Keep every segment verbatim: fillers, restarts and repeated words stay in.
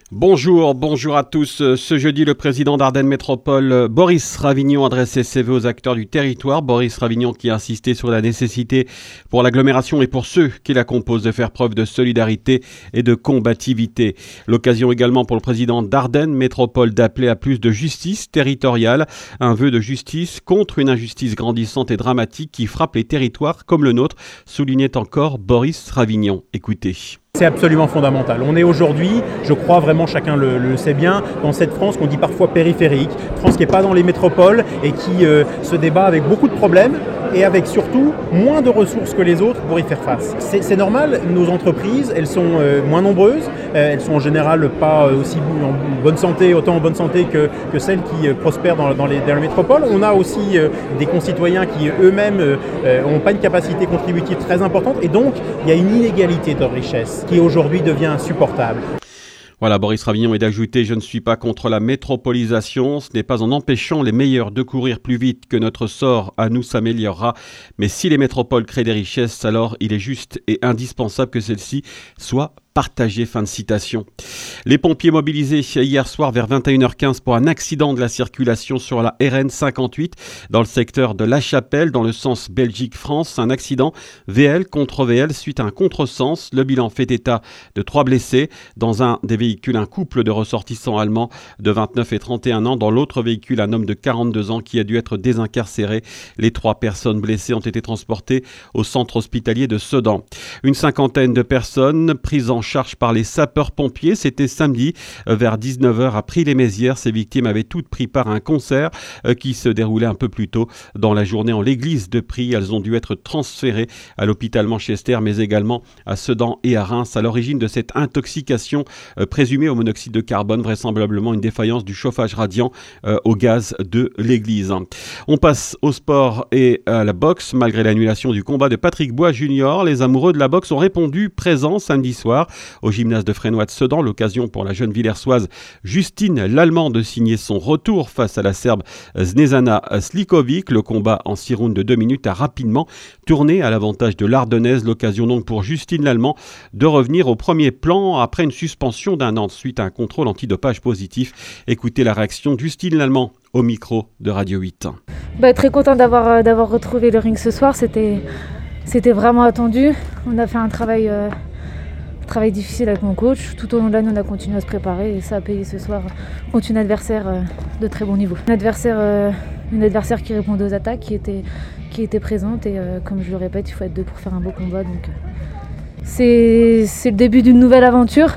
Bonjour, bonjour à tous. Ce jeudi, le président d'Ardennes Métropole, Boris Ravignon, adressait ses vœux aux acteurs du territoire. Boris Ravignon qui a insisté sur la nécessité pour l'agglomération et pour ceux qui la composent de faire preuve de solidarité et de combativité. L'occasion également pour le président d'Ardennes Métropole d'appeler à plus de justice territoriale. Un vœu de justice contre une injustice grandissante et dramatique qui frappe les territoires comme le nôtre, soulignait encore Boris Ravignon. Écoutez. C'est absolument fondamental. On est aujourd'hui, je crois vraiment, chacun le, le sait bien, dans cette France qu'on dit parfois périphérique, France qui n'est pas dans les métropoles et qui euh, se débat avec beaucoup de problèmes et avec surtout moins de ressources que les autres pour y faire face. C'est, c'est normal, nos entreprises, elles sont euh, moins nombreuses, euh, elles sont en général pas aussi en bonne santé, autant en bonne santé que, que celles qui euh, prospèrent dans, dans, les, dans les métropoles. On a aussi euh, des concitoyens qui eux-mêmes n'ont euh, pas une capacité contributive très importante et donc il y a une inégalité de richesse qui aujourd'hui devient insupportable. Voilà, Boris Ravignon est d'ajouter « Je ne suis pas contre la métropolisation, ce n'est pas en empêchant les meilleurs de courir plus vite que notre sort à nous s'améliorera. Mais si les métropoles créent des richesses, alors il est juste et indispensable que celles-ci soient partagées ». Fin de citation. Les pompiers mobilisés hier soir vers vingt et une heures quinze pour un accident de la circulation sur la R N cinquante-huit dans le secteur de La Chapelle, dans le sens Belgique-France. Un accident V L contre V L suite à un contresens. Le bilan fait état de trois blessés. Dans un des véhicules, un couple de ressortissants allemands de vingt-neuf et trente et un ans. Dans l'autre véhicule, un homme de quarante-deux ans qui a dû être désincarcéré. Les trois personnes blessées ont été transportées au centre hospitalier de Sedan. Une cinquantaine de personnes prises en charge par les sapeurs-pompiers. C'était samedi vers dix-neuf heures à Prix-les-Mézières. Ces victimes avaient toutes pris part à un concert qui se déroulait un peu plus tôt dans la journée en l'église de Prix. Elles ont dû être transférées à l'hôpital Manchester, mais également à Sedan et à Reims. À l'origine de cette intoxication présumée au monoxyde de carbone, vraisemblablement une défaillance du chauffage radiant au gaz de l'église. On passe au sport et à la boxe. Malgré l'annulation du combat de Patrick Bois junior, les amoureux de la boxe ont répondu présents samedi soir au gymnase de Frénois de Sedan. L'occasion pour la jeune Villersoise Justine Lallemand de signer son retour face à la Serbe Snezana Slikovic. Le combat en six rounds de deux minutes a rapidement tourné à l'avantage de l'Ardennaise. L'occasion donc pour Justine Lallemand de revenir au premier plan après une suspension d'un an suite à un contrôle antidopage positif. Écoutez la réaction de Justine Lallemand au micro de Radio huit. Bah, très content d'avoir, d'avoir retrouvé le ring ce soir. C'était, c'était vraiment attendu. On a fait un travail... Euh... Travail difficile avec mon coach. Tout au long de l'année, on a continué à se préparer et ça a payé ce soir contre une adversaire euh, de très bon niveau. Une adversaire, euh, une adversaire qui répondait aux attaques, qui était, qui était présente et euh, comme je le répète, il faut être deux pour faire un beau combat. Donc, euh, c'est, c'est le début d'une nouvelle aventure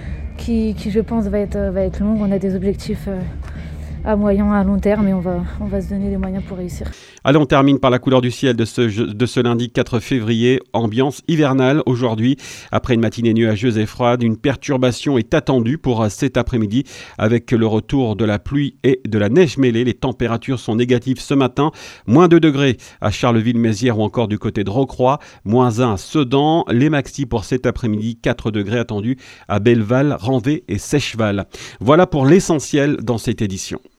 qui, qui je pense, va être, va être longue. On a des objectifs euh, à moyen, à long terme et on va, on va se donner les moyens pour réussir. Allez, on termine par la couleur du ciel de ce, de ce lundi quatre février. Ambiance hivernale aujourd'hui. Après une matinée nuageuse et froide, une perturbation est attendue pour cet après-midi avec le retour de la pluie et de la neige mêlée. Les températures sont négatives ce matin. Moins deux degrés à Charleville-Mézières ou encore du côté de Rocroi. Moins un à Sedan. Les maxi pour cet après-midi, quatre degrés attendus à Belleval, Ranvet et Seicheval. Voilà pour l'essentiel dans cette édition.